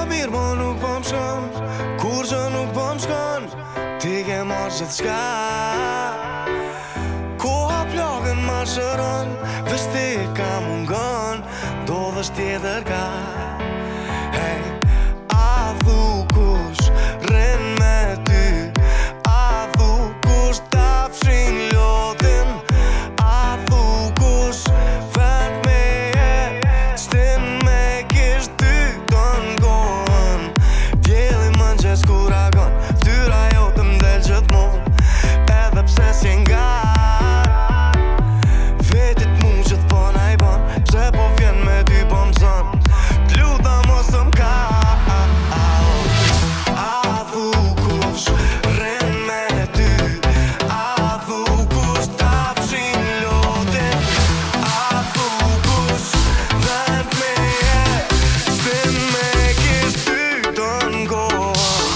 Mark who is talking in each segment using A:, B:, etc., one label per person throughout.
A: mirë mo nuk po m'shkon, kur që nuk po m'shkon, ti ke marrë gjithçka. Koha plagën ma shëron, veç ti ka mungon, do vësh tjetër ka. Hey, a thu kush rrin me ty, a thu kush ta fshin lotin, a thu kush ven me qtin me kish ty ton gohën. Djeli mëngjes kur agon, ftyra jote m'del gjithmon, edhe pse si ngat. Vetit mu që t'pon a i bon, pse po vjen me ty po m'zon, t'luta mos m'ka. A thu kush rrin me ty, a thu kush ta fshin lotin, a thu kush ven me qtin me kish ty ton gohën.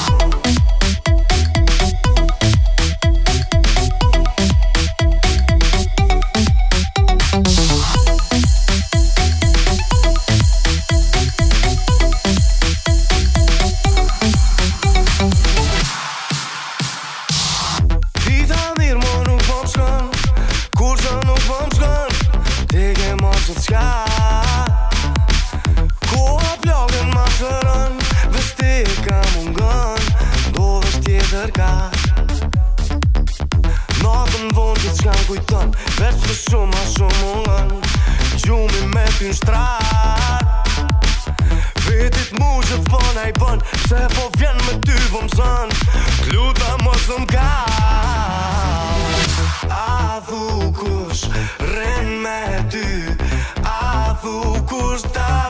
A: Pita mirë mo nuk po m'shkon, kur që nuk po m'shkon, ti ke marrë gjithçka. Koha plagën ma shëron, veç ti ka mungon, do veç tjetër ka. Natën vonë gjithçka m'kujton, veç të shumë a shumë mungon, gjumi me ty n'shtrat. Vetit mu që t'pon a i bon, pse po vjen me ty po m'zon, t'luta mos m'ka. A thu kush rrin me ty, a thu kush ta